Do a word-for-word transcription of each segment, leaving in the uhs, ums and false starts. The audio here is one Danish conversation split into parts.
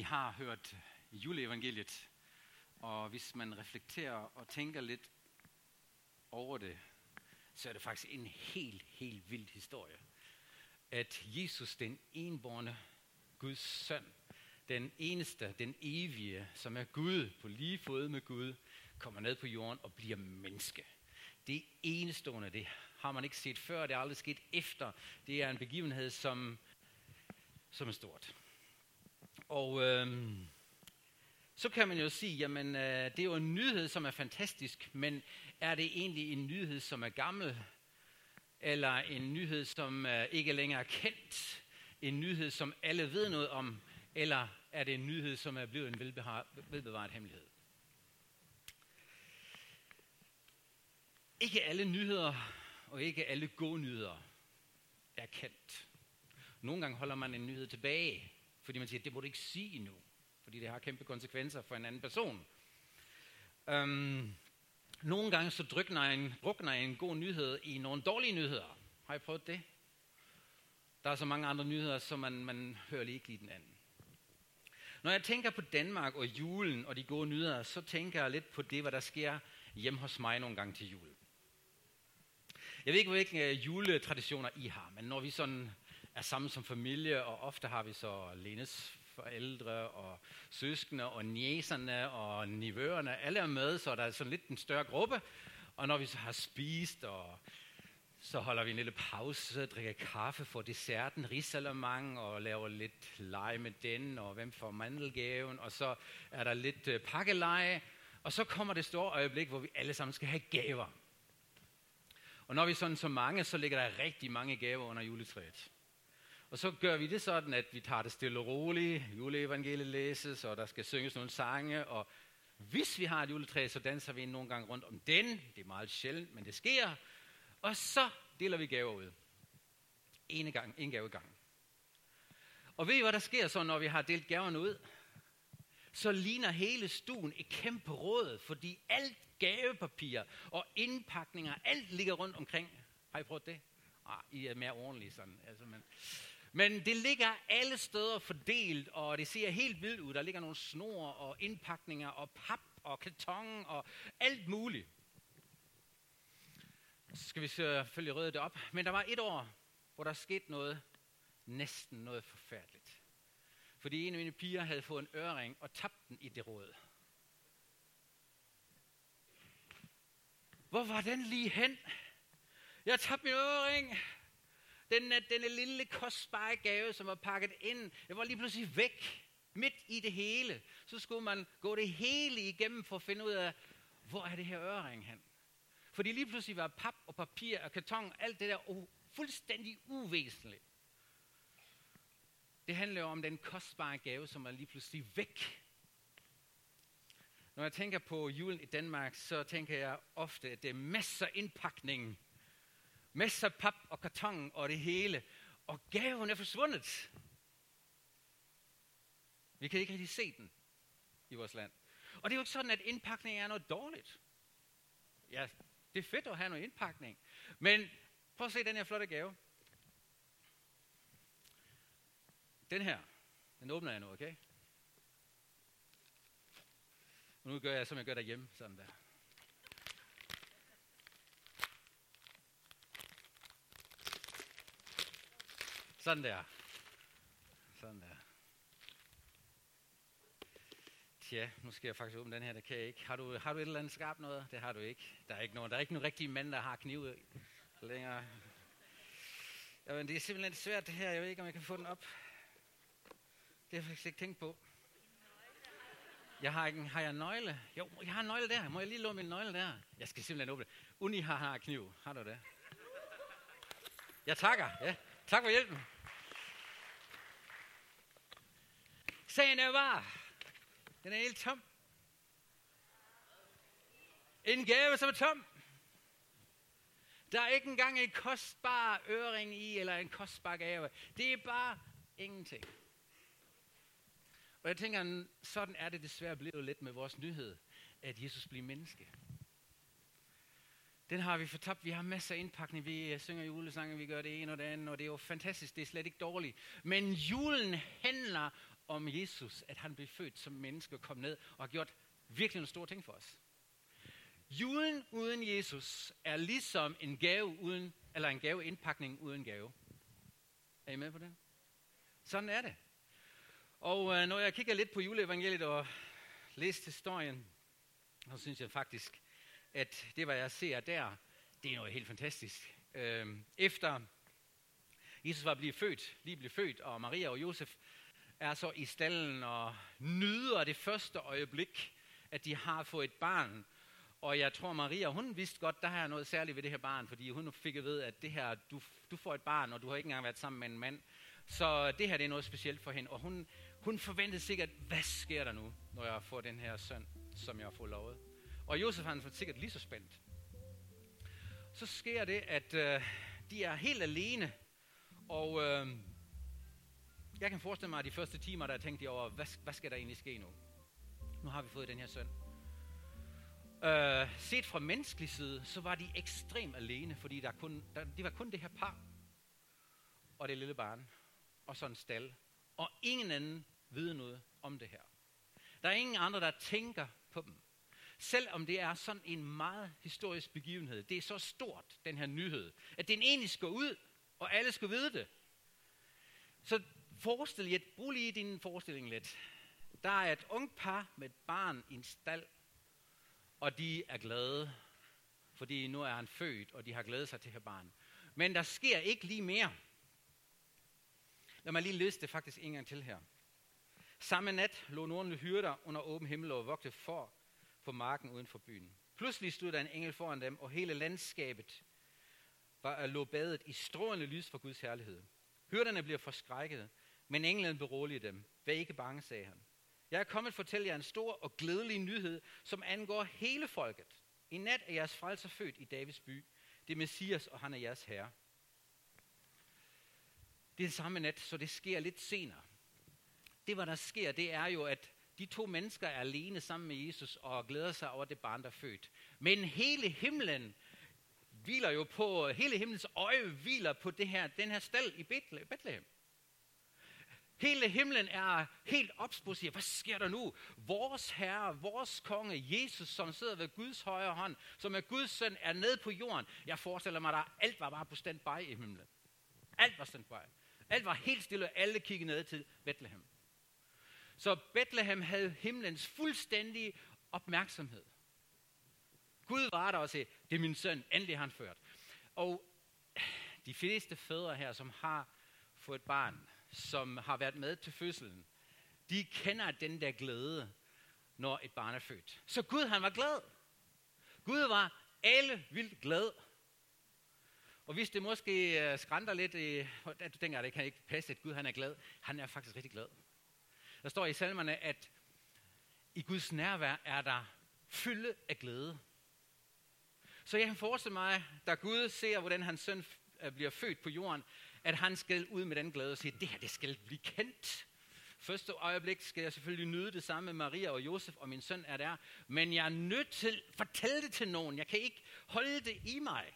har hørt juleevangeliet, og hvis man reflekterer og tænker lidt over det, så er det faktisk en helt, helt vild historie. At Jesus, den enbårne Guds søn, den eneste, den evige, som er Gud på lige fod med Gud, kommer ned på jorden og bliver menneske. Det er enestående, det har man ikke set før, det er aldrig sket efter. Det er en begivenhed, som, som er stort. Og øhm, så kan man jo sige, jamen øh, det er jo en nyhed, som er fantastisk, men er det egentlig en nyhed, som er gammel? Eller en nyhed, som øh, ikke længere er kendt? En nyhed, som alle ved noget om? Eller er det en nyhed, som er blevet en velbevaret hemmelighed? Ikke alle nyheder og ikke alle gode nyheder er kendt. Nogle gange holder man en nyhed tilbage, fordi man siger, at det må du ikke sige endnu, fordi det har kæmpe konsekvenser for en anden person. Øhm, nogle gange så drukner en, drukner en god nyhed i nogle dårlige nyheder. Har I prøvet det? Der er så mange andre nyheder, så man, man hører lige ikke lige den anden. Når jeg tænker på Danmark og julen og de gode nyheder, så tænker jeg lidt på det, hvad der sker hjemme hos mig nogle gange til jul. Jeg ved ikke, hvilke juletraditioner I har, men når vi sådan er sammen som familie, og ofte har vi så Lenes forældre og søskende og niecerne og nivøerne, alle er med, så der er sådan lidt en større gruppe. Og når vi så har spist, og så holder vi en lille pause, drikker kaffe, får desserten, risalamande og laver lidt lege med den, og hvem får mandelgaven, og så er der lidt øh, pakkeleje, og så kommer det store øjeblik, hvor vi alle sammen skal have gaver. Og når vi er sådan så mange, så ligger der rigtig mange gaver under juletræet. Og så gør vi det sådan, at vi tager det stille og roligt, juleevangeliet læses, og der skal synges nogle sange, og hvis vi har et juletræ, så danser vi nogle gange rundt om den. Det er meget sjældent, men det sker. Og så deler vi gaver ud. En gang, en gave gang. Og ved I, hvad der sker så, når vi har delt gaverne ud? Så ligner hele stuen et kæmpe råd, fordi alt gavepapir og indpakninger, alt ligger rundt omkring. Har I prøvet det? Ah, I er mere ordentlige sådan. Altså, men, men det ligger alle steder fordelt, og det ser helt vildt ud. Der ligger nogle snor og indpakninger og pap og karton og alt muligt. Så skal vi selvfølgelig rydde det op. Men der var et år, hvor der skete noget, næsten noget forfærdeligt. Fordi en af mine piger havde fået en ørering og tabt den i det råd. Hvor var den lige hen? Jeg tabte min ørering. Den, denne lille kostbare gave, som var pakket ind, jeg var lige pludselig væk. Midt i det hele. Så skulle man gå det hele igennem for at finde ud af, hvor er det her ørering hen? Fordi lige pludselig var pap og papir og karton, alt det der uh, fuldstændig uvæsentligt. Det handler jo om den kostbare gave, som er lige pludselig væk. Når jeg tænker på julen i Danmark, så tænker jeg ofte, at det er masser af indpakning. Masser af pap og karton og det hele. Og gaven er forsvundet. Vi kan ikke rigtig se den i vores land. Og det er jo ikke sådan, at indpakning er noget dårligt. Ja, det er fedt at have noget indpakning. Men prøv at se den her flotte gave. Den her, den åbner jeg nu, okay? Og nu gør jeg, som jeg gør derhjemme, sådan der. Sådan der. Sådan der. Tja, nu skal jeg faktisk åbne den her, det kan jeg ikke. Har du, har du et eller andet skarpt noget? Det har du ikke. Der er ikke nogen, der er ikke nogen rigtige mænd, der har knive længere. Jamen, det er simpelthen svært det her. Jeg ved ikke, om jeg kan få den op. Det har jeg faktisk ikke tænkt på. Jeg har, ikke, har jeg en nøgle? Jo, jeg har en nøgle der. Må jeg lige låne min nøgle der? Jeg skal simpelthen åbne det. Uni har, har kniv. Har du det? Jeg takker. Ja. Tak for hjælpen. Sagen er bare, den er helt tom. En gave, som er tom. Der er ikke engang en kostbar øring i, eller en kostbar gave. Det er bare ingenting. Og jeg tænker, sådan er det desværre blevet lidt med vores nyhed, at Jesus bliver menneske. Den har vi fortabt. Vi har masser af indpakning. Vi synger julesange, vi gør det ene og det andet, og det er jo fantastisk. Det er slet ikke dårligt. Men julen handler om Jesus, at han blev født som menneske og kom ned og har gjort virkelig nogle store ting for os. Julen uden Jesus er ligesom en gave uden, eller en gaveindpakning uden gave. Er I med på det? Sådan er det. Og øh, når jeg kigger lidt på juleevangeliet og læser historien, så synes jeg faktisk, at det, hvad jeg ser der, det er noget helt fantastisk. Øh, efter Jesus var blevet født, lige blev født, og Maria og Josef er så i stallen og nyder det første øjeblik, at de har fået et barn. Og jeg tror, Maria, hun vidste godt, der er noget særligt ved det her barn, fordi hun fik at vide, at det her, du, du får et barn, og du har ikke engang været sammen med en mand. Så det her, det er noget specielt for hende. Og hun, hun forventede sikkert, hvad sker der nu, når jeg får den her søn, som jeg har fået lovet. Og Josef han var sikkert lige så spændt. Så sker det, at øh, de er helt alene, og øh, jeg kan forestille mig, at de første timer, der tænkte de over, hvad, hvad skal der egentlig ske nu? Nu har vi fået den her søn. Øh, set fra menneskelig side, så var de ekstremt alene, fordi der kun, der, de var kun det her par, og det lille barn, og sådan en stald, og ingen anden ved noget om det her. Der er ingen andre, der tænker på dem. Selvom det er sådan en meget historisk begivenhed, det er så stort, den her nyhed, at den egentlig skal ud, og alle skal vide det. Så forestil jer, brug lige din forestilling lidt. Der er et ungt par med et barn i en stald, og de er glade, fordi nu er han født, og de har glædet sig til her barn. Men der sker ikke lige mere. Lad mig lige læse det faktisk en gang til her. Samme nat lå nogle hyrder under åben himmel og vogtede får på marken uden for byen. Pludselig stod der en engel foran dem, og hele landskabet var, lå badet i strålende lys fra Guds herlighed. Hyrderne blev forskrækket, men englen beroligede dem. Vær ikke bange, sagde han. Jeg er kommet for at fortælle jer en stor og glædelig nyhed, som angår hele folket. I nat er jeres frelser født i Davids by. Det er Messias, og han er jeres herre. Det er samme nat, så det sker lidt senere. Det, hvad der sker, det er jo, at de to mennesker er alene sammen med Jesus og glæder sig over det barn, der er født. Men hele himlen hviler jo på, hele himlens øje hviler på det her, den her stald i Bethlehem. Hele himlen er helt opspurgt, siger, hvad sker der nu? Vores herre, vores konge, Jesus, som sidder ved Guds højre hånd, som er Guds søn, er nede på jorden. Jeg forestiller mig, at alt var bare på standby i himlen. Alt var standby. Alt var helt stille, og alle kiggede ned til Bethlehem. Så Bethlehem havde himlens fuldstændige opmærksomhed. Gud var der og sagde, det er min søn, endelig har han ført. Og de fleste fædre her, som har fået et barn, som har været med til fødslen, de kender den der glæde, når et barn er født. Så Gud, han var glad. Gud var alle vildt glad. Og hvis det måske skrænter lidt, at du tænker, at det kan ikke passe, at Gud han er glad, han er faktisk rigtig glad. Der står i salmerne, at i Guds nærvær er der fylde af glæde. Så jeg kan forestille mig, da Gud ser, hvordan hans søn bliver født på jorden, at han skal ud med den glæde og sige, det her det skal blive kendt. Første øjeblik skal jeg selvfølgelig nyde det samme med Maria og Josef, og min søn er der. Men jeg er nødt til at fortælle det til nogen. Jeg kan ikke holde det i mig.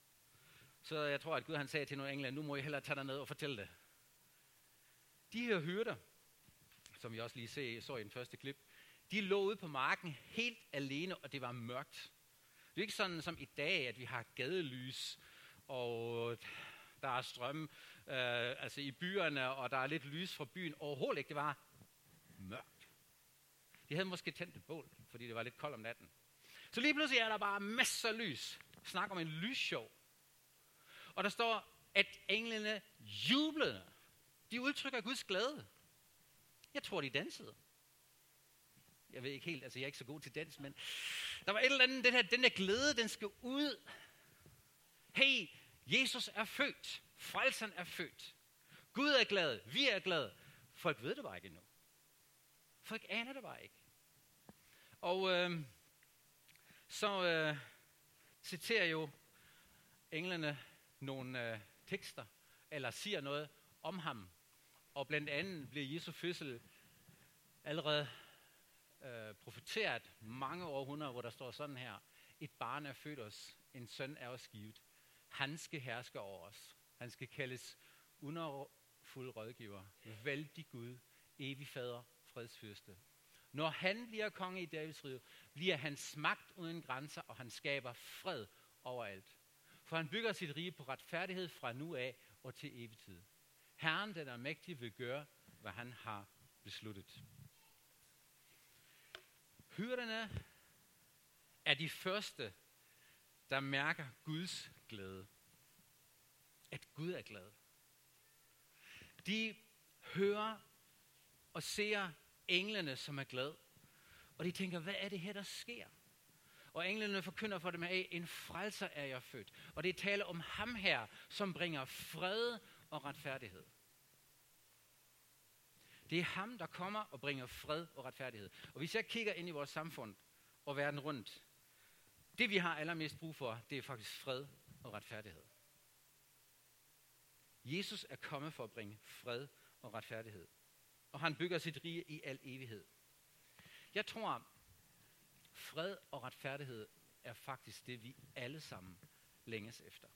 Så jeg tror, at Gud han sagde til nogle engler, nu må I hellere tage derned og fortælle det. De her hyrder, som vi også lige se, så i den første klip, de lå ude på marken helt alene, og det var mørkt. Det er ikke sådan som i dag, at vi har gadelys, og der er strøm øh, altså i byerne, og der er lidt lys fra byen. Overhovedet ikke, det var mørkt. De havde måske tændt et bål, fordi det var lidt koldt om natten. Så lige pludselig er der bare masser af lys. Snak om en lysshow. Og der står, at englene jublede. De udtrykker Guds glæde. Jeg tror, de dansede. Jeg ved ikke helt, altså jeg er ikke så god til dans, men der var et eller andet, den, her, den der glæde, den skal ud. Hey, Jesus er født. Frelseren er født. Gud er glad. Vi er glade. Folk ved det bare ikke endnu. Folk aner det bare ikke. Og øh, så øh, citerer jo englene nogle øh, tekster, eller siger noget om ham. Og blandt andet bliver Jesu fødsel allerede øh, profeteret mange århundreder, hvor der står sådan her. Et barn er født os, en søn er os givet. Han skal herske over os. Han skal kaldes underfuld rådgiver, vældig Gud, evig fader, fredsfyrste. Når han bliver konge i Davids rige, bliver hans magt uden grænser, og han skaber fred overalt. For han bygger sit rige på retfærdighed fra nu af og til evig tid. Herren, den er mægtig, vil gøre, hvad han har besluttet. Hyrderne er de første, der mærker Guds glæde. At Gud er glad. De hører og ser englene, som er glade. Og de tænker, hvad er det her, der sker? Og englene forkynder for dem af, en frelser er jeg født. Og det taler om ham her, som bringer fred og retfærdighed. Det er ham, der kommer og bringer fred og retfærdighed. Og hvis jeg kigger ind i vores samfund og verden rundt, det vi har allermest brug for, det er faktisk fred og retfærdighed. Jesus er kommet for at bringe fred og retfærdighed. Og han bygger sit rige i al evighed. Jeg tror, fred og retfærdighed er faktisk det, vi alle sammen længes efter.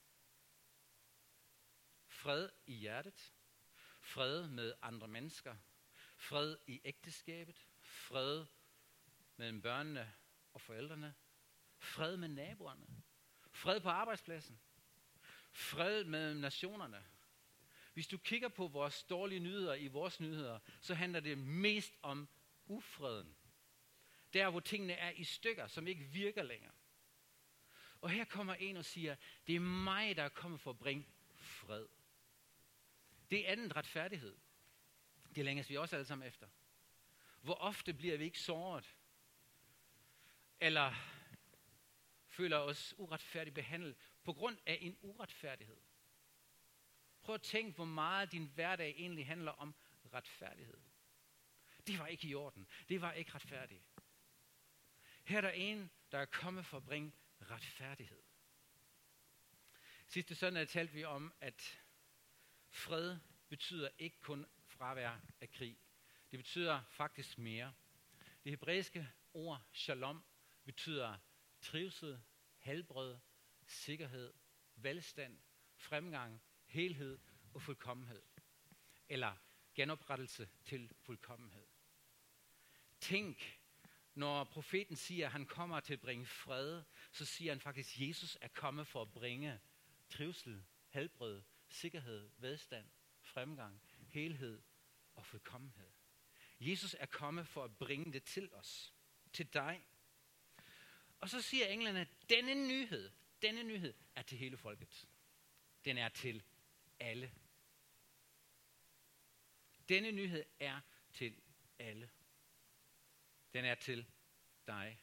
Fred i hjertet, fred med andre mennesker, fred i ægteskabet, fred mellem børnene og forældrene, fred med naboerne, fred på arbejdspladsen, fred mellem nationerne. Hvis du kigger på vores dårlige nyheder i vores nyheder, så handler det mest om ufreden. Der, hvor tingene er i stykker, som ikke virker længere. Og her kommer en og siger, det er mig, der er kommet for at bringe fred. Det er andet retfærdighed. Det længes vi også alle sammen efter. Hvor ofte bliver vi ikke såret? Eller føler os uretfærdigt behandlet på grund af en uretfærdighed? Prøv at tænke, hvor meget din hverdag egentlig handler om retfærdighed. Det var ikke i orden. Det var ikke retfærdigt. Her er der en, der er kommet for at bringe retfærdighed. Sidste søndag talte vi om, at fred betyder ikke kun fravær af krig. Det betyder faktisk mere. Det hebræiske ord shalom betyder trivsel, helbred, sikkerhed, velstand, fremgang, helhed og fuldkommenhed. Eller genoprettelse til fuldkommenhed. Tænk, når profeten siger, at han kommer til at bringe fred, så siger han faktisk, at Jesus er kommet for at bringe trivsel, helbred, sikkerhed, velstand, fremgang, helhed og fuldkommenhed. Jesus er kommet for at bringe det til os, til dig. Og så siger englene, at denne nyhed, denne nyhed er til hele folket. Den er til alle. Denne nyhed er til alle. Den er til dig.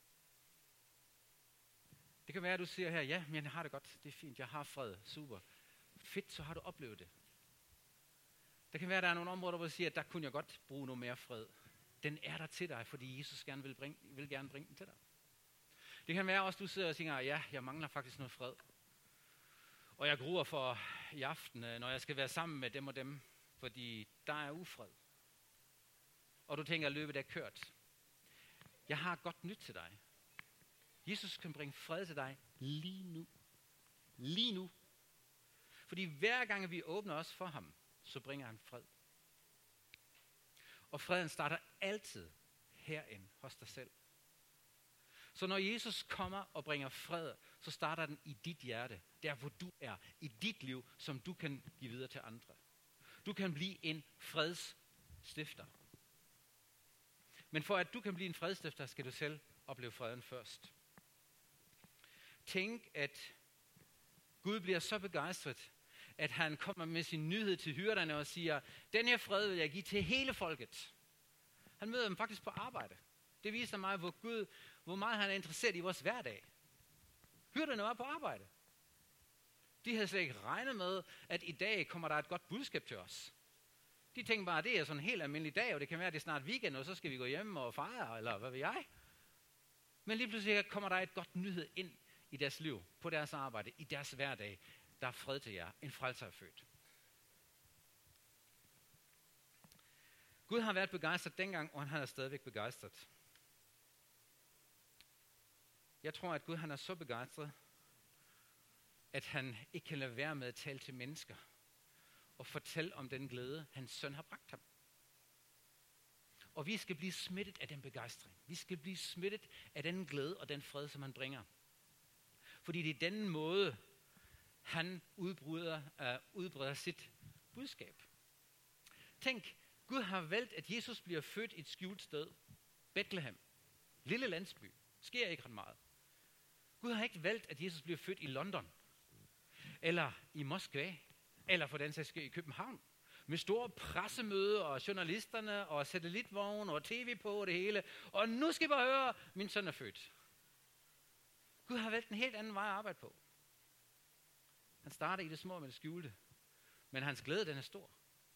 Det kan være, at du siger her, ja, men jeg har det godt, det er fint, jeg har fred, super. Fedt, så har du oplevet det. Der kan være, at der er nogle områder, hvor du siger, at der kunne jeg godt bruge noget mere fred. Den er der til dig, fordi Jesus gerne vil, bringe, vil gerne bringe den til dig. Det kan være også, at du sidder og siger, ja, jeg mangler faktisk noget fred. Og jeg gruer for i aften, når jeg skal være sammen med dem og dem, fordi der er ufred. Og du tænker, at løbet er kørt. Jeg har godt nyt til dig. Jesus kan bringe fred til dig lige nu. Lige nu. Fordi hver gang vi åbner os for ham, så bringer han fred. Og freden starter altid herind hos dig selv. Så når Jesus kommer og bringer fred, så starter den i dit hjerte, der hvor du er, i dit liv, som du kan give videre til andre. Du kan blive en fredsstifter. Men for at du kan blive en fredsstifter, skal du selv opleve freden først. Tænk, at Gud bliver så begejstret, at han kommer med sin nyhed til hyrderne og siger, den her fred vil jeg give til hele folket. Han møder dem faktisk på arbejde. Det viser mig, hvor Gud, hvor meget han er interesseret i vores hverdag. Hyrderne var på arbejde. De havde slet ikke regnet med, at i dag kommer der et godt budskab til os. De tænkte bare, at det er sådan en helt almindelig dag, og det kan være, at det er snart weekend, og så skal vi gå hjem og fejre, eller hvad ved jeg. Men lige pludselig kommer der et godt nyhed ind i deres liv, på deres arbejde, i deres hverdag. Der er fred til jer. En frelser er født. Gud har været begejstret dengang, og han er stadigvæk begejstret. Jeg tror, at Gud han er så begejstret, at han ikke kan lade være med at tale til mennesker og fortælle om den glæde, hans søn har bragt ham. Og vi skal blive smittet af den begejstring. Vi skal blive smittet af den glæde og den fred, som han bringer. Fordi det er den måde, han udbreder, uh, udbreder sit budskab. Tænk, Gud har valgt, at Jesus bliver født i et skjult sted. Bethlehem. Lille landsby. Sker ikke ret meget. Gud har ikke valgt, at Jesus bliver født i London. Eller i Moskva. Eller for den sags skyld i København. Med store pressemøder og journalisterne og satellitvogn og tv på og det hele. Og nu skal I bare høre, min søn er født. Gud har valgt en helt anden vej at arbejde på. Han starter i det små med det skjulte. Men hans glæde, den er stor.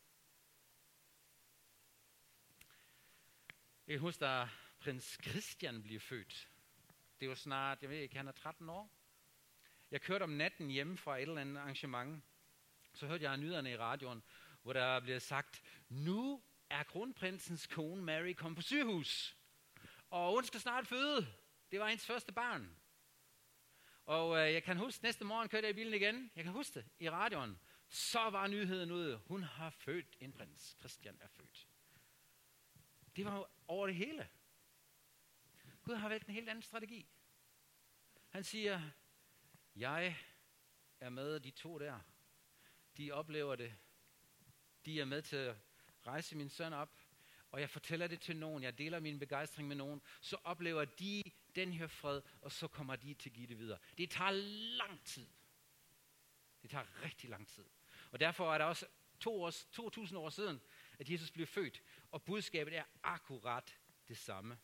Jeg husker, da prins Christian blev født. Det var snart, jeg ved ikke, han er tretten år. Jeg kørte om natten hjemme fra et eller andet arrangement. Så hørte jeg nyhederne i radioen, hvor der blev sagt, nu er kronprinsens kone Mary kommet på sygehus. Og hun skal snart føde. Det var hendes første barn. Og øh, jeg kan huske, næste morgen kørte jeg i bilen igen. Jeg kan huske det i radioen. Så var nyheden ude. Hun har født en prins. Christian er født. Det var jo over det hele. Gud har valgt en helt anden strategi. Han siger, jeg er med de to der. De oplever det. De er med til at rejse min søn op. Og jeg fortæller det til nogen. Jeg deler min begejstring med nogen. Så oplever de den her fred, og så kommer de til at give det videre. Det tager lang tid. Det tager rigtig lang tid. Og derfor er der også to, års, to tusind år siden, at Jesus blev født. Og budskabet er akkurat det samme.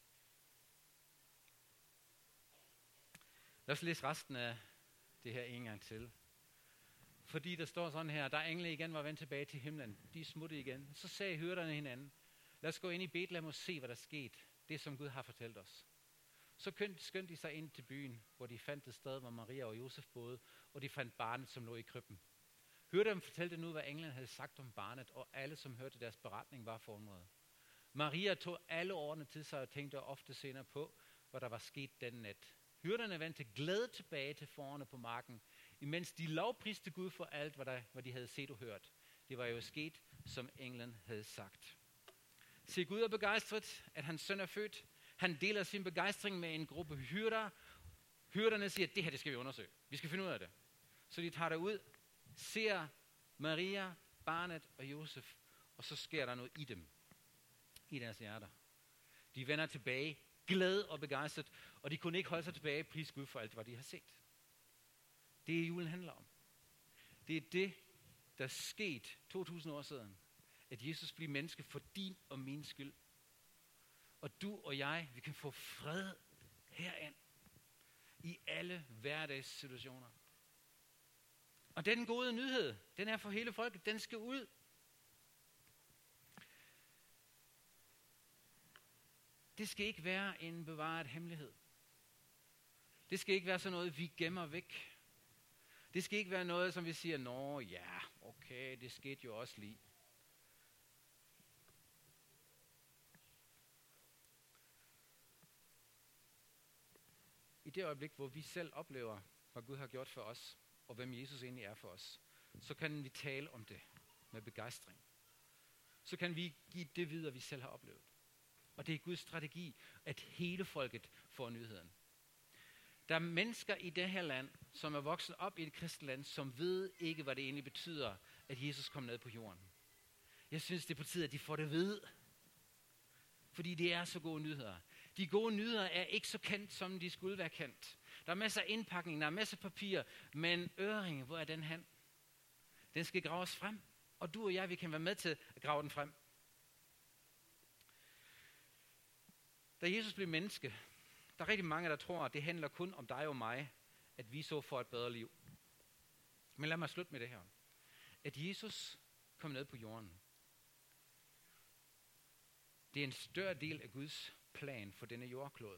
Lad os læse resten af det her en gang til. Fordi der står sådan her, der engle igen var vendt tilbage til himlen. De smuttede igen. Så sagde hyrderne hinanden, lad os gå ind i Bethlehem og se, hvad der skete. Det, som Gud har fortalt os. Så skyndte de sig ind til byen, hvor de fandt et sted, hvor Maria og Josef boede, og de fandt barnet, som lå i krybben. Hyrderne fortalte nu, hvad englen havde sagt om barnet, og alle, som hørte deres beretning, var forundrede. Maria tog alle ordene til sig og tænkte ofte senere på, hvad der var sket den nat. Hyrderne vendte glæde tilbage til forerne på marken, imens de lovpriste Gud for alt, hvad, der, hvad de havde set og hørt. Det var jo sket, som englen havde sagt. Se, Gud er begejstret, at hans søn er født. Han deler sin begejstring med en gruppe hyrder. Hyrderne siger, at det her det skal vi undersøge. Vi skal finde ud af det. Så de tager derud, ser Maria, barnet og Josef, og så sker der noget i dem, i deres hjerter. De vender tilbage, glade og begejstret, og de kunne ikke holde sig tilbage, pris Gud for alt, hvad de har set. Det er julen handler om. Det er det, der skete to tusind år siden, at Jesus blev menneske for din og min skyld. Og du og jeg, vi kan få fred herind i alle hverdagssituationer. Og den gode nyhed, den er for hele folket, den skal ud. Det skal ikke være en bevaret hemmelighed. Det skal ikke være sådan noget, vi gemmer væk. Det skal ikke være noget, som vi siger, nå ja, okay, det skete jo også lige. I det øjeblik, hvor vi selv oplever, hvad Gud har gjort for os, og hvem Jesus egentlig er for os, så kan vi tale om det med begejstring. Så kan vi give det videre, vi selv har oplevet. Og det er Guds strategi, at hele folket får nyheden. Der er mennesker i det her land, som er vokset op i et kristent land, som ved ikke, hvad det egentlig betyder, at Jesus kom ned på jorden. Jeg synes, det er på tide, at de får det ved. Fordi det er så gode nyheder. De gode nyheder er ikke så kendt, som de skulle være kendt. Der er masser af indpakning, der er masser af papir, men øringen, hvor er den hen? Den skal graves frem, og du og jeg, vi kan være med til at grave den frem. Da Jesus blev menneske, der er rigtig mange, der tror, at det handler kun om dig og mig, at vi så får et bedre liv. Men lad mig slutte med det her. At Jesus kom ned på jorden. Det er en større del af Guds plan for denne jordklode.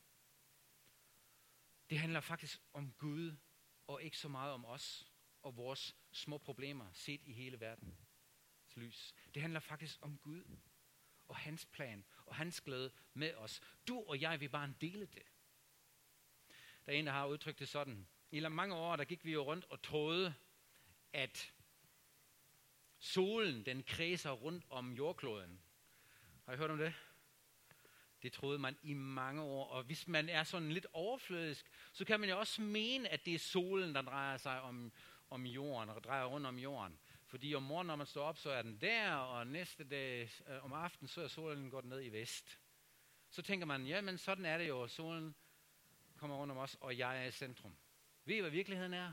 Det handler faktisk om Gud, og ikke så meget om os og vores små problemer, set i hele verdens lys. Det handler faktisk om Gud og hans plan og hans glæde med os. Du og jeg vil bare dele det. Der er en, der har udtrykt det sådan. I mange år, der gik vi jo rundt og troede, at solen, den kredser rundt om jordkloden. Har I hørt om det? Det troede man i mange år, og hvis man er sådan lidt overflødisk, så kan man jo også mene, at det er solen, der drejer sig om, om jorden, og drejer rundt om jorden. Fordi om morgenen, når man står op, så er den der, og næste dag øh, om aftenen, så er solen gået ned i vest. Så tænker man, ja, men sådan er det jo, solen kommer rundt om os, og jeg er i centrum. Ved I, hvad virkeligheden er?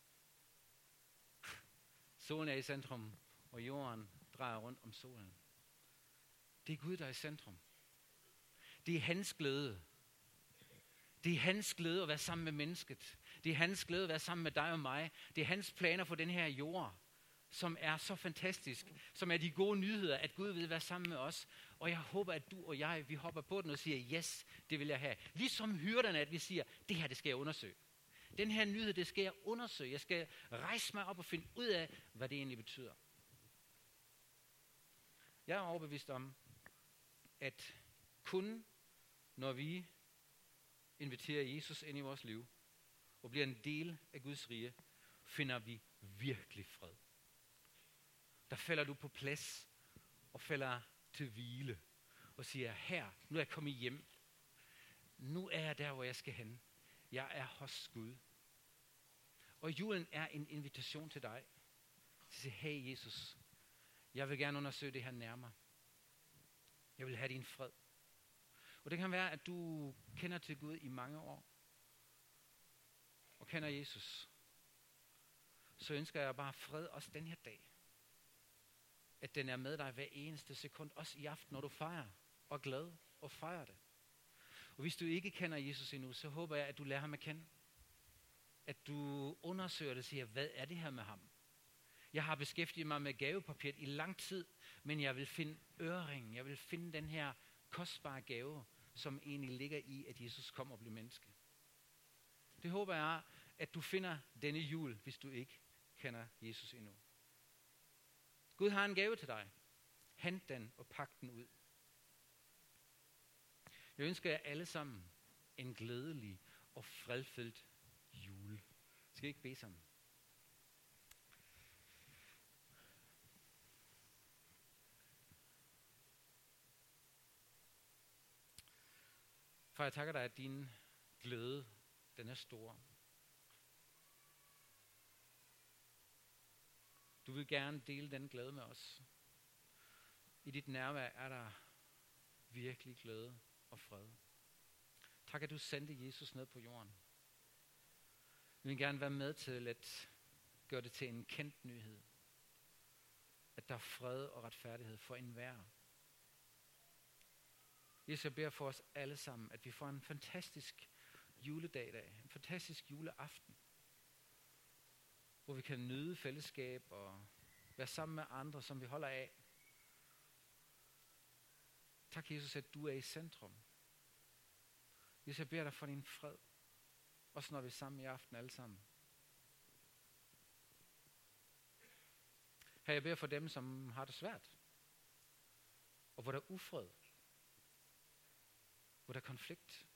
Solen er i centrum, og jorden drejer rundt om solen. Det er Gud, der er i centrum. Det er hans glæde. Det er hans glæde at være sammen med mennesket. Det er hans glæde at være sammen med dig og mig. Det er hans planer for den her jord, som er så fantastisk. Som er de gode nyheder, at Gud vil være sammen med os. Og jeg håber, at du og jeg, vi hopper på den og siger, yes, det vil jeg have. Ligesom hyrderne, at vi siger, det her, det skal jeg undersøge. Den her nyhed, det skal jeg undersøge. Jeg skal rejse mig op og finde ud af, hvad det egentlig betyder. Jeg er overbevist om, at kun når vi inviterer Jesus ind i vores liv, og bliver en del af Guds rige, finder vi virkelig fred. Der falder du på plads, og falder til hvile, og siger, her, nu er jeg kommet hjem. Nu er jeg der, hvor jeg skal hen. Jeg er hos Gud. Og julen er en invitation til dig. Til at sige, hey Jesus, jeg vil gerne undersøge det her nærmere. Jeg vil have din fred. Og det kan være, at du kender til Gud i mange år, og kender Jesus. Så ønsker jeg bare fred også den her dag. At den er med dig hver eneste sekund, også i aften, når du fejrer, og glad og fejrer det. Og hvis du ikke kender Jesus endnu, så håber jeg, at du lærer ham at kende. At du undersøger det og siger, hvad er det her med ham? Jeg har beskæftiget mig med gavepapiret i lang tid, men jeg vil finde øreringen. Jeg vil finde den her kostbare gave, som egentlig ligger i, at Jesus kom og blev menneske. Det håber jeg, at du finder denne jul, hvis du ikke kender Jesus endnu. Gud har en gave til dig. Hent den og pak den ud. Jeg ønsker jer alle sammen en glædelig og fredfyldt jul. Skal vi ikke bede sammen? Far, jeg takker dig, at din glæde, den er stor. Du vil gerne dele den glæde med os. I dit nærvær er der virkelig glæde og fred. Tak, at du sendte Jesus ned på jorden. Vi vil gerne være med til at gøre det til en kendt nyhed. At der er fred og retfærdighed for enhver. Jesus, jeg beder for os alle sammen, at vi får en fantastisk juledag i dag. En fantastisk juleaften. Hvor vi kan nyde fællesskab og være sammen med andre, som vi holder af. Tak, Jesus, at du er i centrum. Jesus, jeg beder dig for din fred. Også når vi er sammen i aften alle sammen. Her jeg beder for dem, som har det svært. Og hvor der er ufred. Hvor der er konflikt.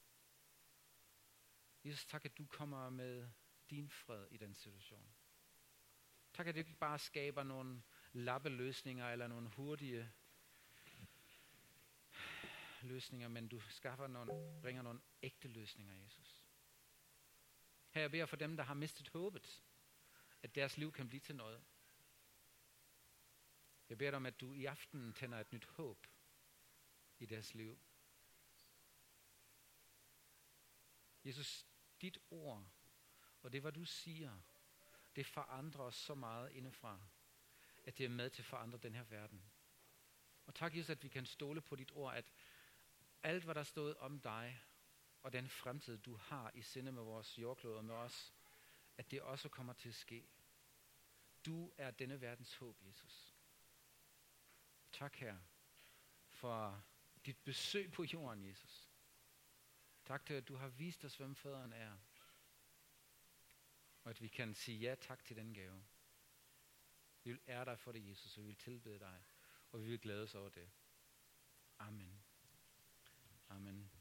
Jesus, tak, at du kommer med din fred i den situation. Tak, at du ikke bare skaber nogle lappeløsninger eller nogle hurtige løsninger, men du skaffer nogle, bringer nogle ægte løsninger, Jesus. Her jeg beder for dem, der har mistet håbet, at deres liv kan blive til noget. Jeg beder dig om, at du i aften tænder et nyt håb i deres liv. Jesus, dit ord, og det hvad du siger, det forandrer os så meget indefra, at det er med til at forandre den her verden. Og tak, Jesus, at vi kan stole på dit ord, at alt hvad der stod om dig, og den fremtid du har i sinde med vores jordklode og med os, at det også kommer til at ske. Du er denne verdens håb, Jesus. Tak, Herre, for dit besøg på jorden, Jesus. Tak til, at du har vist os, hvem faderen er. Og at vi kan sige ja tak til den gave. Vi vil ære dig for det, Jesus, og vi vil tilbede dig. Og vi vil glæde os over det. Amen. Amen.